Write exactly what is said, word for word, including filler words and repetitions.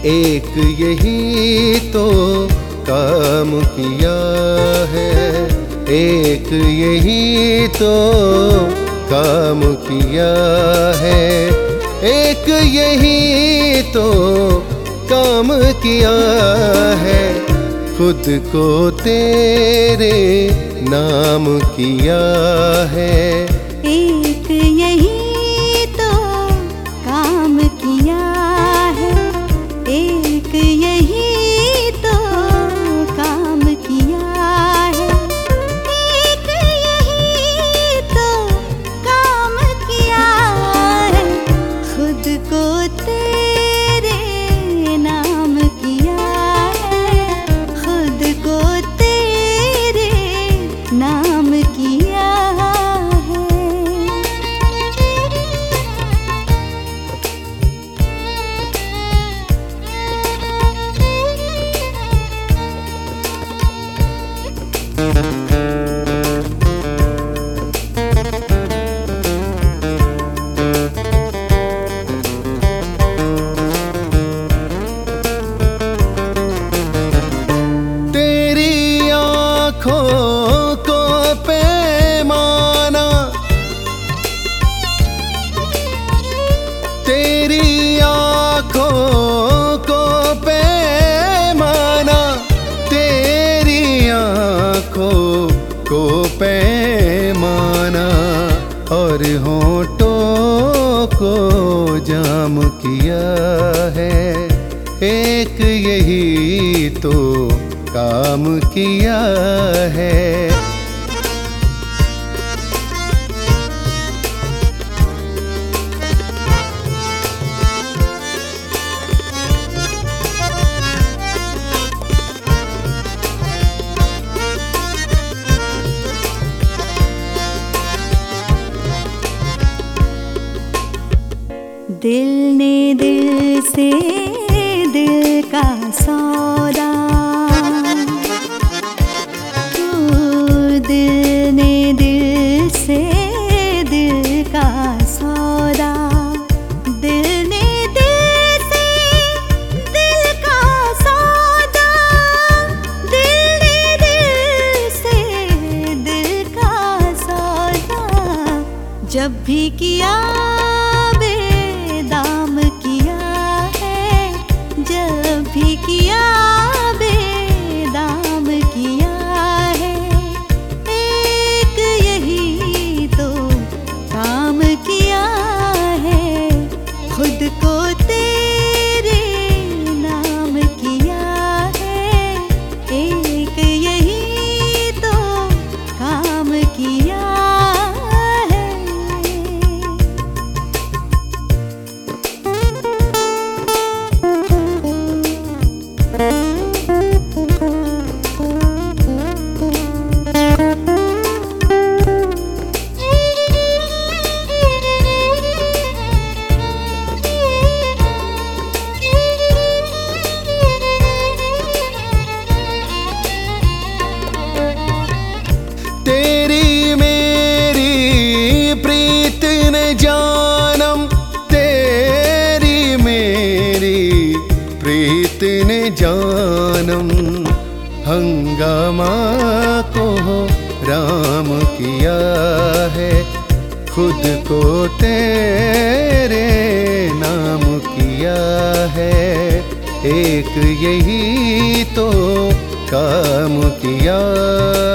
एक यही तो काम किया है, एक यही तो काम किया है, एक यही तो काम किया है। खुद को तेरे नाम किया है, एक यही तो काम किया है, एक यही तो काम किया है, एक यही तो काम किया है। खुद को तेरे नाम किया है, खुद को तेरे नाम किया है। तेरी आँखों को पैमाना, तेरी आँखों को पैमाना, तेरी आँखों को पैमाना, और होठों को जाम किया है। एक यही तो काम किया है। दिल ने दिल से दिल का सौदा, तू दिल ने दिल से दिल का सौदा, दिल ने दिल से दिल का सौदा, दिल ने दिल से दिल का सौदा, जब भी किया दाम किया है, जब भी किया बेदाम किया है। एक यही तो काम किया है, खुद को तेरे नाम किया है, एक यही तो काम किया है। तेरी मेरी प्रीत ने जानम, तेरी मेरी प्रीत ने जानम, हंगामा को राम किया है। खुद को तेरे नाम किया है, एक यही तो काम किया